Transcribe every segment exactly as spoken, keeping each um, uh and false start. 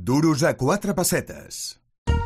Duros a quatre pessetes.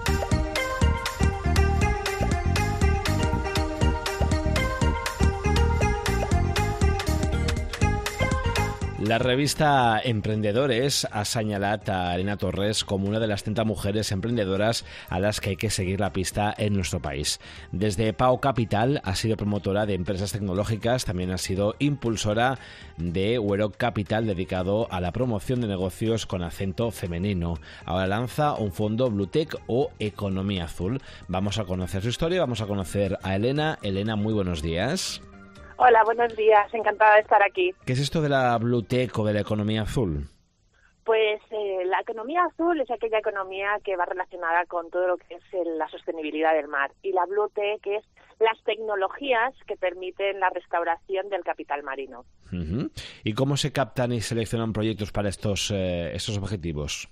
La revista Emprendedores ha señalat a Elena Torres como una de las treinta mujeres emprendedoras a las que hay que seguir la pista en nuestro país. Desde Pau Capital ha sido promotora de empresas tecnológicas, también ha sido impulsora de Werok Capital, dedicado a la promoción de negocios con acento femenino. Ahora lanza un fondo Bluetech o Economía Azul. Vamos a conocer su historia, vamos a conocer a Elena. Elena, muy buenos días. Hola, buenos días. Encantada de estar aquí. ¿Qué es esto de la Bluetech o de la economía azul? Pues eh, la economía azul es aquella economía que va relacionada con todo lo que es el, la sostenibilidad del mar. Y la Bluetech es las tecnologías que permiten la restauración del capital marino. Uh-huh. ¿Y cómo se captan y seleccionan proyectos para estos, eh, estos objetivos?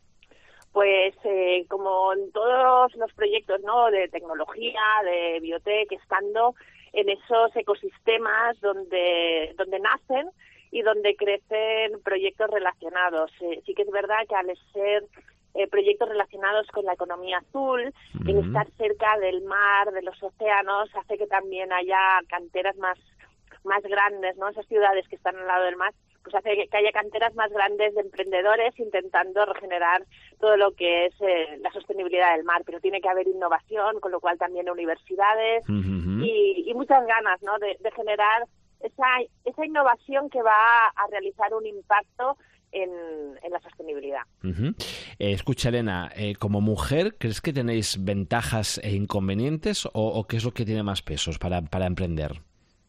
Pues eh, como en todos los proyectos, ¿no?, de tecnología, de biotech, estando en esos ecosistemas donde, donde nacen y donde crecen proyectos relacionados. Eh, sí que es verdad que al ser eh, proyectos relacionados con la economía azul, uh-huh. el estar cerca del mar, de los océanos, hace que también haya canteras más, más grandes, ¿no? Esas ciudades que están al lado del mar, pues hace que haya canteras más grandes de emprendedores intentando regenerar todo lo que es eh, la sostenibilidad del mar, pero tiene que haber innovación, con lo cual también universidades uh-huh. y, y muchas ganas, ¿no?, de, de generar esa, esa innovación que va a realizar un impacto en, en la sostenibilidad. Uh-huh. Eh, escucha, Elena, eh, como mujer, ¿crees que tenéis ventajas e inconvenientes o, o qué es lo que tiene más pesos para, para emprender?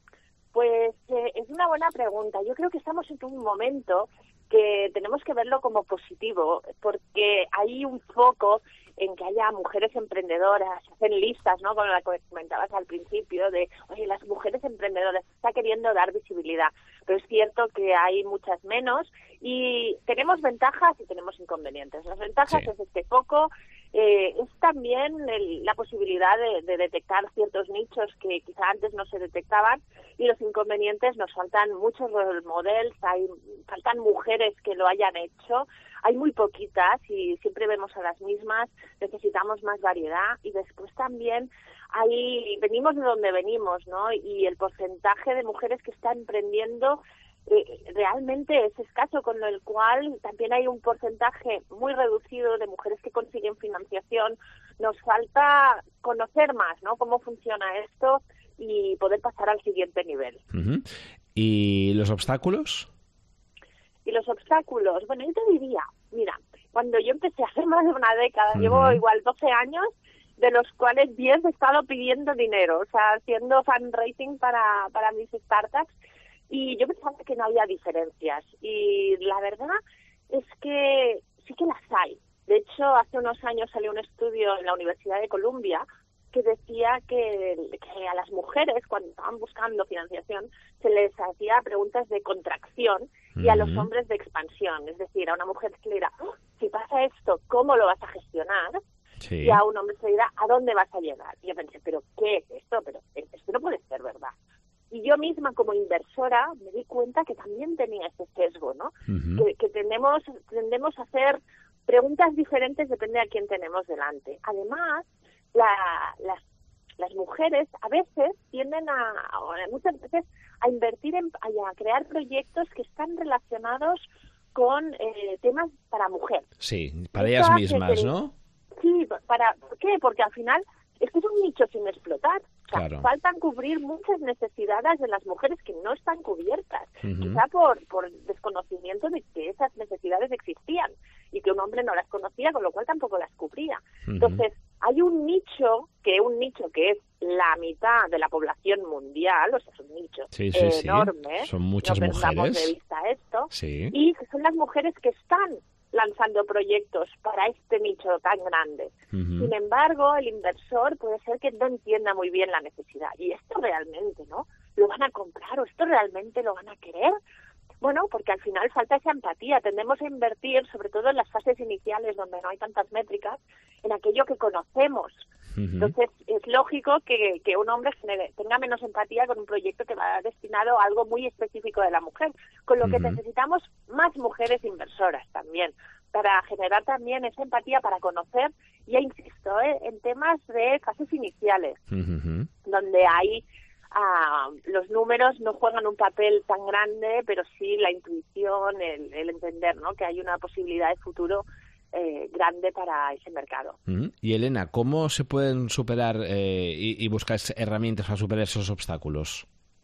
Pues eh, es una buena pregunta. Yo creo que estamos en un momento que tenemos que verlo como positivo, porque hay un foco en que haya mujeres emprendedoras, se hacen listas, ¿no?, como la que comentabas al principio, de, oye, las mujeres emprendedoras, está queriendo dar visibilidad, pero es cierto que hay muchas menos y tenemos ventajas y tenemos inconvenientes. Las ventajas sí. es este foco, eh, es también el, la posibilidad de, de detectar ciertos nichos que quizá antes no se detectaban, y los inconvenientes, nos faltan muchos role models, hay, faltan mujeres que lo hayan hecho, hay muy poquitas y siempre vemos a las mismas, necesitamos más variedad, y después también hay, venimos de donde venimos, ¿no?, y el porcentaje de mujeres que están emprendiendo eh, realmente es escaso, con el cual también hay un porcentaje muy reducido de mujeres que consiguen financiación. Nos falta conocer más, ¿no?, cómo funciona esto y poder pasar al siguiente nivel. Uh-huh. ¿Y los obstáculos? Y los obstáculos, bueno, yo te diría, mira, cuando yo empecé hace más de una década, uh-huh. llevo igual doce años, de los cuales diez he estado pidiendo dinero, o sea, haciendo fundraising para, para mis startups, y yo pensaba que no había diferencias, y la verdad es que sí que las hay. De hecho, hace unos años salió un estudio en la Universidad de Columbia que decía que, que a las mujeres, cuando estaban buscando financiación, se les hacía preguntas de contracción y uh-huh. a los hombres de expansión. Es decir, a una mujer se le dirá, oh, si pasa esto, ¿cómo lo vas a gestionar? Sí. Y a un hombre se le dirá, ¿a dónde vas a llegar? Y yo pensé, ¿pero qué es esto? Pero esto no puede ser verdad. Y yo misma, como inversora, me di cuenta que también tenía ese sesgo, ¿no? Uh-huh. Que, que tendemos, tendemos a hacer preguntas diferentes, depende de a quién tenemos delante. Además, la, las, las mujeres a veces tienden a, a muchas veces a invertir en, a crear proyectos que están relacionados con eh, temas para mujer. Sí, para ellas mismas, ¿no? Sí, para, ¿por qué? Porque al final es que es un nicho sin explotar. O sea, claro. Faltan cubrir muchas necesidades de las mujeres que no están cubiertas, uh-huh. quizá por, por desconocimiento de que esas necesidades existían y que un hombre no las conocía, con lo cual tampoco las cubría. Uh-huh. Entonces, hay un nicho, que un nicho que es la mitad de la población mundial, o sea, es un nicho sí, sí, enorme, sí. Son muchas no mujeres. perdamos de vista esto, sí. y que son las mujeres que están lanzando proyectos para este nicho tan grande. Uh-huh. Sin embargo, el inversor puede ser que no entienda muy bien la necesidad. ¿Y esto realmente, no? ¿Lo van a comprar o esto realmente lo van a querer? Bueno, porque al final falta esa empatía. Tendemos a invertir, sobre todo en las fases iniciales donde no hay tantas métricas, en aquello que conocemos. Uh-huh. Entonces, es lógico que, que un hombre genere, tenga menos empatía con un proyecto que va destinado a algo muy específico de la mujer, con lo que uh-huh. necesitamos más mujeres inversoras también, para generar también esa empatía, para conocer, ya insisto, ¿eh? en temas de fases iniciales, uh-huh. donde hay ah, los números no juegan un papel tan grande, pero sí la intuición, el, el entender, ¿no? que hay una posibilidad de futuro eh, grande para ese mercado. Uh-huh. Y Elena, ¿cómo se pueden superar eh, y, y buscar herramientas para superar esos obstáculos?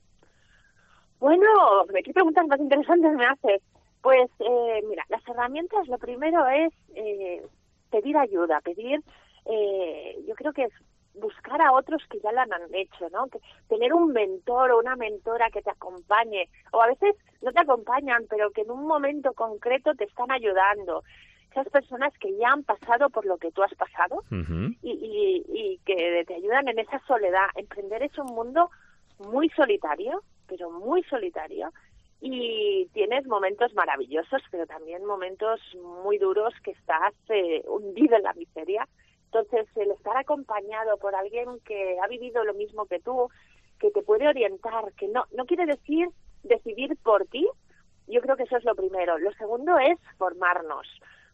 Bueno, ¿qué preguntas más interesantes me haces? Pues, eh, mira, las herramientas, lo primero es eh, pedir ayuda, pedir, eh, yo creo que es buscar a otros que ya lo han hecho, ¿no? Que tener un mentor o una mentora que te acompañe, o a veces no te acompañan, pero que en un momento concreto te están ayudando. Esas personas que ya han pasado por lo que tú has pasado uh-huh. y, y, y que te ayudan en esa soledad. Emprender es un mundo muy solitario, pero muy solitario, y tienes momentos maravillosos, pero también momentos muy duros que estás eh, hundido en la miseria. Entonces, el estar acompañado por alguien que ha vivido lo mismo que tú, que te puede orientar, que no, no quiere decir decidir por ti, yo creo que eso es lo primero. Lo segundo es formarnos,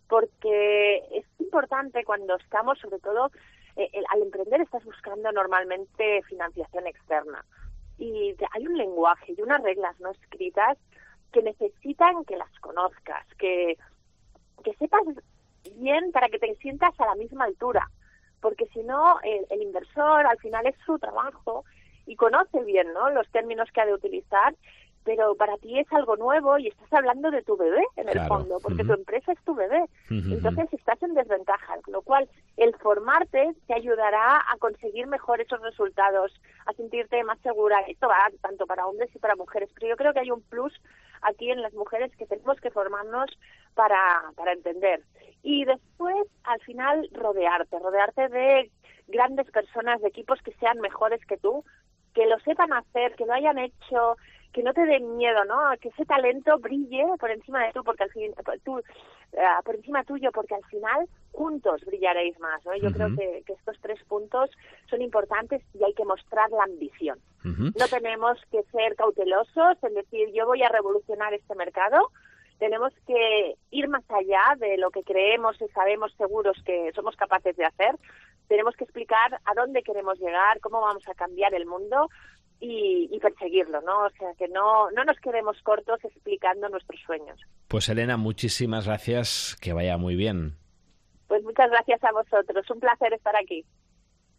porque es importante cuando estamos, sobre todo, eh, el, al emprender estás buscando normalmente financiación externa. Y hay un lenguaje y unas reglas no escritas que necesitan que las conozcas, que, que sepas bien para que te sientas a la misma altura, porque si no, el, el inversor al final es su trabajo y conoce bien, ¿no?, los términos que ha de utilizar, pero para ti es algo nuevo y estás hablando de tu bebé en el claro. fondo, porque uh-huh. tu empresa es tu bebé. Uh-huh. Entonces estás en desventaja, con lo cual el formarte te ayudará a conseguir mejor esos resultados, a sentirte más segura. Esto va tanto para hombres y para mujeres, pero yo creo que hay un plus aquí en las mujeres que tenemos que formarnos para, para entender. Y después, al final, rodearte, rodearte de grandes personas, de equipos que sean mejores que tú, que lo sepan hacer, que lo hayan hecho, que no te den miedo, ¿no? Que ese talento brille por encima de tú, porque al fin, tú, uh, por encima tuyo, porque al final juntos brillaréis más, ¿no? Yo uh-huh. creo que, que estos tres puntos son importantes y hay que mostrar la ambición. Uh-huh. No tenemos que ser cautelosos en decir, yo voy a revolucionar este mercado. Tenemos que ir más allá de lo que creemos y sabemos seguros que somos capaces de hacer. Tenemos que explicar a dónde queremos llegar, cómo vamos a cambiar el mundo y, y perseguirlo, ¿no? O sea, que no, no nos quedemos cortos explicando nuestros sueños. Pues Elena, muchísimas gracias, que vaya muy bien. Pues muchas gracias a vosotros, un placer estar aquí.